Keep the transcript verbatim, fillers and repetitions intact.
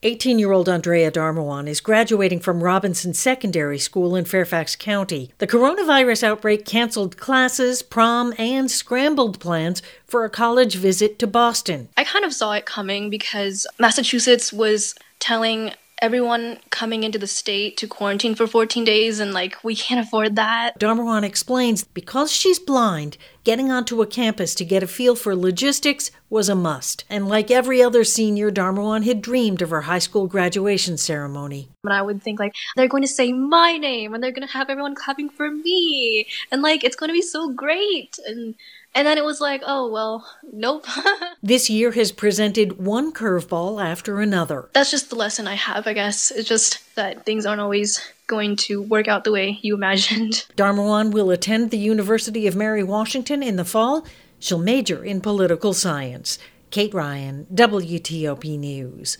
eighteen-year-old Andrea Darmawan is graduating from Robinson Secondary School in Fairfax County. The coronavirus outbreak canceled classes, prom, and scrambled plans for a college visit to Boston. I kind of saw it coming because Massachusetts was telling everyone coming into the state to quarantine for fourteen days, and like, we can't afford that. Darmawan explains because she's blind, getting onto a campus to get a feel for logistics was a must. And like every other senior, Darmawan had dreamed of her high school graduation ceremony. And I would think like, they're going to say my name and they're going to have everyone clapping for me. And like, it's going to be so great. And And then it was like, oh, well, nope. This year has presented one curveball after another. That's just the lesson I have, I guess. It's just that things aren't always going to work out the way you imagined. Darmawan will attend the University of Mary Washington in the fall. She'll major in political science. Kate Ryan, W T O P News.